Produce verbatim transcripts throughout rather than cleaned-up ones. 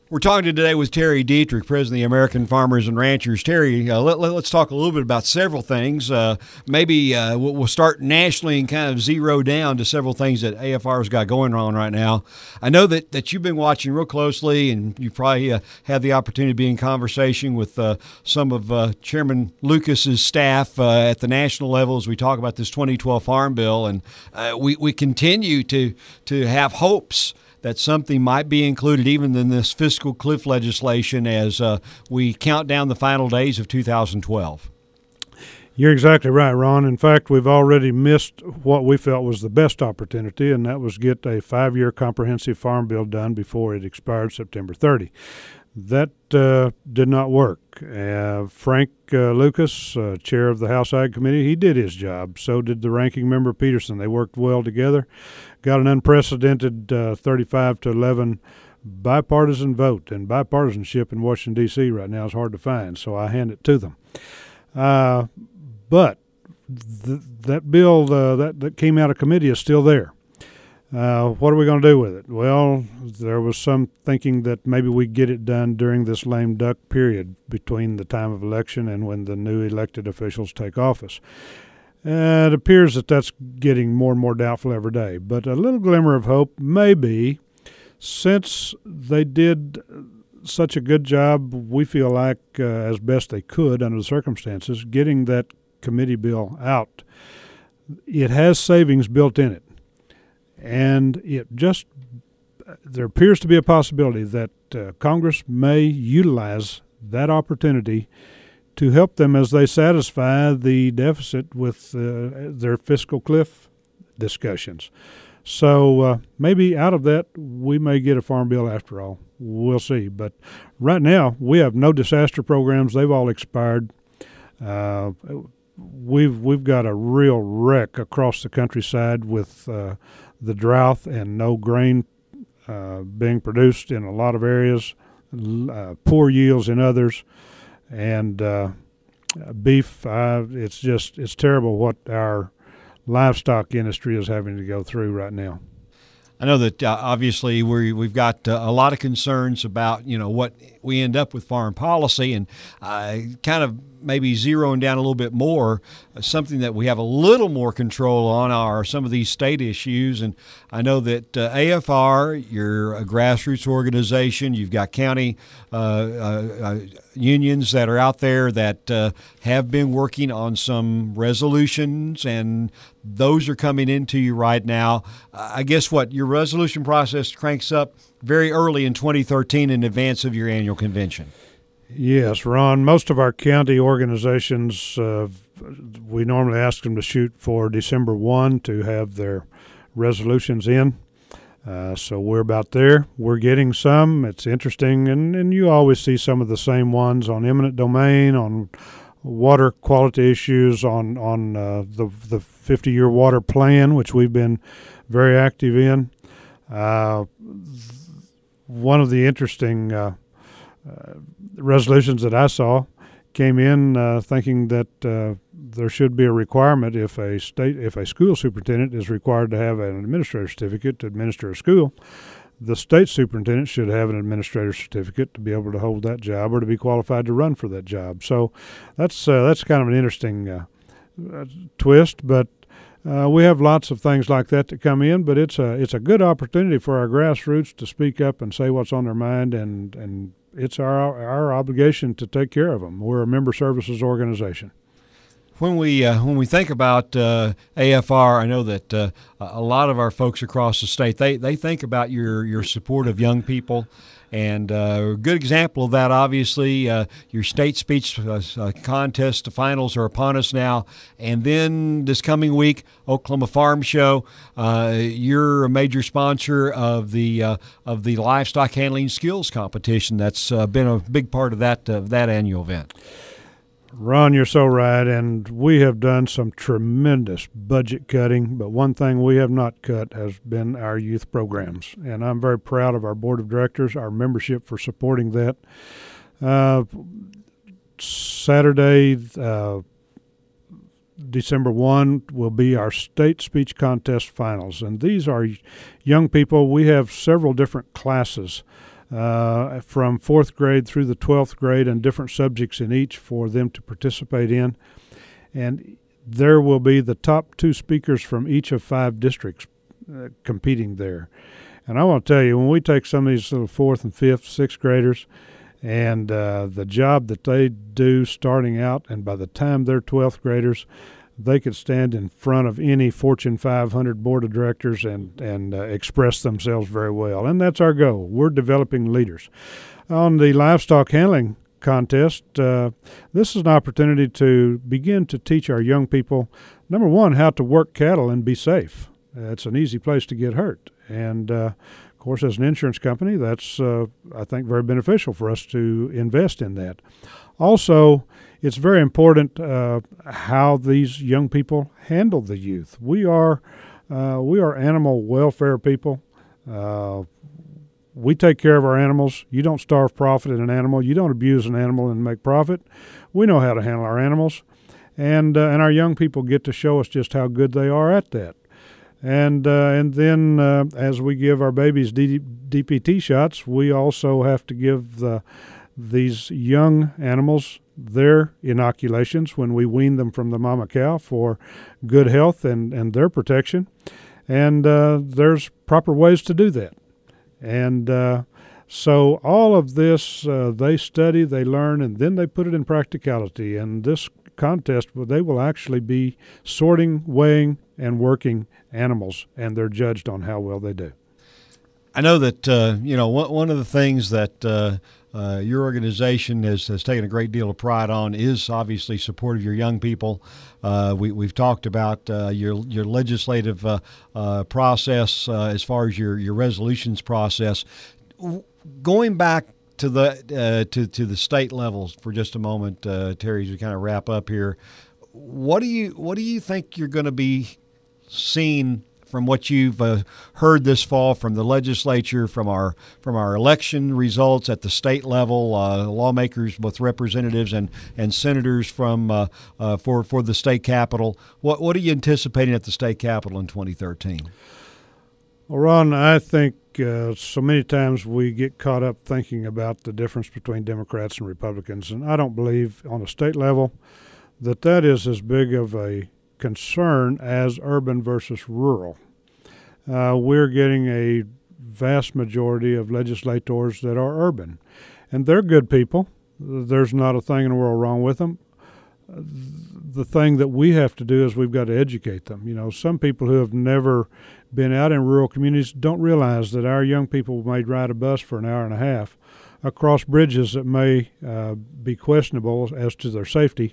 We're talking today with Terry Dietrich, President of the American Farmers and Ranchers. Terry, uh, let, let, let's talk a little bit about several things. Uh, maybe uh, we'll, we'll start nationally and kind of zero down to several things that A F R's got going on right now. I know that, that you've been watching real closely, and you probably uh, had the opportunity to be in conversation with uh, some of uh, Chairman Lucas's staff uh, at the national level as we talk about this twenty twelve Farm Bill. And uh, we, we continue to, to have hopes that something might be included even in this fiscal cliff legislation as uh, we count down the final days of two thousand twelve. You're exactly right, Ron. In fact, we've already missed what we felt was the best opportunity, and that was get a five-year comprehensive farm bill done before it expired September thirtieth. That uh, did not work. Uh, Frank uh, Lucas, uh, chair of the House Ag Committee, he did his job. So did the ranking member Peterson. They worked well together. Got an unprecedented uh, thirty-five to eleven bipartisan vote. And bipartisanship in Washington, D C right now is hard to find, so I hand it to them. Uh, but th- that bill uh, that, that came out of committee is still there. Uh, what are we going to do with it? Well, there was some thinking that maybe we get it done during this lame duck period between the time of election and when the new elected officials take office. Uh, it appears that that's getting more and more doubtful every day. But a little glimmer of hope may be, since they did such a good job, we feel like, uh, as best they could under the circumstances, getting that committee bill out. It has savings built in it. And it just, there appears to be a possibility that uh, Congress may utilize that opportunity to help them as they satisfy the deficit with uh, their fiscal cliff discussions. So uh, maybe out of that, we may get a farm bill after all. We'll see. But right now, we have no disaster programs. They've all expired. Uh, we've we've got a real wreck across the countryside with uh, the drought and no grain uh, being produced in a lot of areas, uh, poor yields in others, and uh, beef. Uh, it's just it's terrible what our livestock industry is having to go through right now. I know that uh, obviously we we've got uh, a lot of concerns about you know what we end up with foreign policy, and uh, kind of maybe zeroing down a little bit more, uh, something that we have a little more control on are some of these state issues. And I know that uh, A F R, you're a grassroots organization. You've got county uh, uh, uh, unions that are out there that uh, have been working on some resolutions, and those are coming into you right now. Uh, I guess what your resolution process cranks up very early in twenty thirteen in advance of your annual convention. Yes, Ron. Most of our county organizations, uh, we normally ask them to shoot for December first to have their resolutions in. Uh, so we're about there. We're getting some. It's interesting, and, and you always see some of the same ones on eminent domain, on water quality issues, on on uh, the the fifty-year water plan, which we've been very active in. Uh, one of the interesting uh, uh, resolutions that I saw came in uh, thinking that uh, there should be a requirement if a state if a school superintendent is required to have an administrator certificate to administer a school, the state superintendent should have an administrator certificate to be able to hold that job or to be qualified to run for that job. So that's uh, that's kind of an interesting uh, uh, twist, but uh, we have lots of things like that to come in. But it's a it's a good opportunity for our grassroots to speak up and say what's on their mind, and and it's our our obligation to take care of them. We're a member services organization. When we uh, when we think about uh, A F R, I know that uh, a lot of our folks across the state, they, they think about your, your support of young people. And uh, a good example of that, obviously, uh, your state speech uh, uh, contest the finals are upon us now. And then this coming week, Oklahoma Farm Show. Uh, you're a major sponsor of the uh, of the livestock handling skills competition. That's uh, been a big part of that uh, that annual event. Ron, you're so right, and we have done some tremendous budget cutting, but one thing we have not cut has been our youth programs, and I'm very proud of our board of directors, our membership for supporting that. Uh, Saturday, uh, December first, will be our state speech contest finals, and these are young people. We have several different classes uh, from fourth grade through the twelfth grade, and different subjects in each for them to participate in. And there will be the top two speakers from each of five districts uh, competing there. And I want to tell you, when we take some of these little fourth and fifth, sixth graders, and uh, the job that they do starting out, and by the time they're twelfth graders, they could stand in front of any Fortune five hundred board of directors and, and uh, express themselves very well. And that's our goal. We're developing leaders. On the livestock handling contest, uh, this is an opportunity to begin to teach our young people, number one, how to work cattle and be safe. Uh, it's an easy place to get hurt. And, uh, of course, as an insurance company, that's, uh, I think, very beneficial for us to invest in that. Also, it's very important uh, how these young people handle the youth. We are uh, we are animal welfare people. Uh, we take care of our animals. You don't starve profit in an animal. You don't abuse an animal and make profit. We know how to handle our animals, and uh, and our young people get to show us just how good they are at that. And uh, and then uh, as we give our babies D P T shots, we also have to give the these young animals their inoculations when we wean them from the mama cow for good health and, and their protection. And uh, there's proper ways to do that. And uh, so all of this, uh, they study, they learn, and then they put it in practicality. And this contest, they will actually be sorting, weighing, and working animals, and they're judged on how well they do. I know that, uh, you know, one, one of the things that uh, uh, your organization has, has taken a great deal of pride on is obviously support of your young people. Uh, we, we've talked about uh, your your legislative uh, uh, process uh, as far as your, your resolutions process. Going back to the uh, to to the state levels for just a moment, uh, Terry, as we kind of wrap up here, what do you what do you think you're going to be seeing from what you've uh, heard this fall from the legislature, from our from our election results at the state level, uh, lawmakers, both representatives and, and senators from uh, uh, for for the state capitol? What what are you anticipating at the state capitol in twenty thirteen? Well, Ron, I think uh, so many times we get caught up thinking about the difference between Democrats and Republicans, and I don't believe on a state level that that is as big of a concern as urban versus rural. Uh, we're getting a vast majority of legislators that are urban, and they're good people. There's not a thing in the world wrong with them. The thing that we have to do is we've got to educate them. You know, some people who have never been out in rural communities don't realize that our young people may ride a bus for an hour and a half across bridges that may uh, be questionable as to their safety.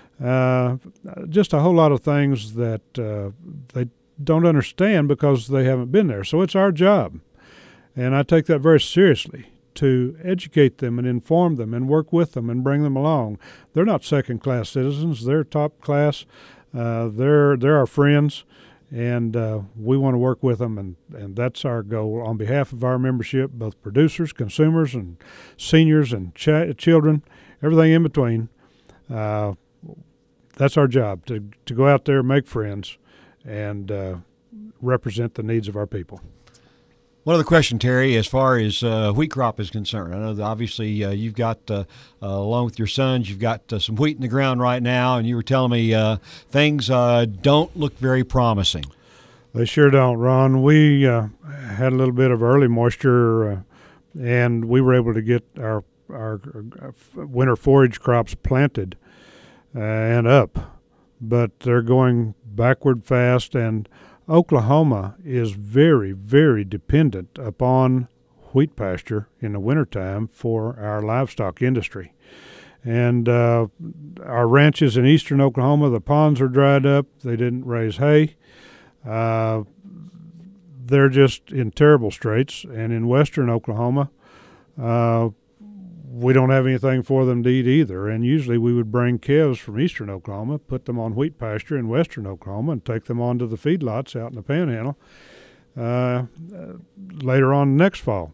Uh, just a whole lot of things that uh, they don't understand because they haven't been there. So it's our job, and I take that very seriously, to educate them and inform them and work with them and bring them along. They're not second-class citizens. They're top class. Uh, they're they're our friends, and uh, we want to work with them, and, and that's our goal on behalf of our membership, both producers, consumers, and seniors and ch- children, everything in between. Uh, That's our job, to to go out there, make friends, and uh, represent the needs of our people. One other question, Terry, as far as uh, wheat crop is concerned. I know that obviously uh, you've got, uh, uh, along with your sons, you've got uh, some wheat in the ground right now, and you were telling me uh, things uh, don't look very promising. They sure don't, Ron. We uh, had a little bit of early moisture, uh, and we were able to get our, our winter forage crops planted Uh, and up, but they're going backward fast, and Oklahoma is very, very dependent upon wheat pasture in the wintertime for our livestock industry. And uh, our ranches in eastern Oklahoma, the ponds are dried up. They didn't raise hay. Uh, they're just in terrible straits. And in western Oklahoma, uh, we don't have anything for them to eat either. And usually we would bring calves from eastern Oklahoma, put them on wheat pasture in western Oklahoma, and take them onto the feedlots out in the Panhandle uh, later on next fall.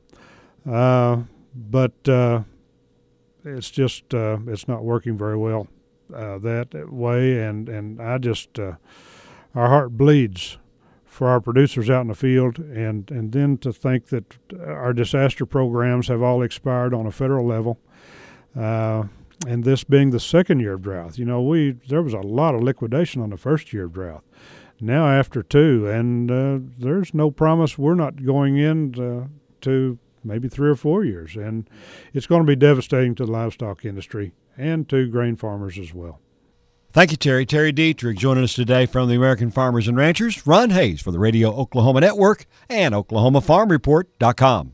Uh, but uh, it's just uh, it's not working very well uh, that way. And, and I just, uh, our heart bleeds for our producers out in the field, and, and then to think that our disaster programs have all expired on a federal level, uh, and this being the second year of drought. You know, we there was a lot of liquidation on the first year of drought. Now after two, and uh, there's no promise we're not going in to, to maybe three or four years, and it's going to be devastating to the livestock industry and to grain farmers as well. Thank you, Terry. Terry Dietrich joining us today from the American Farmers and Ranchers. Ron Hayes for the Radio Oklahoma Network and Oklahoma Farm Report dot com.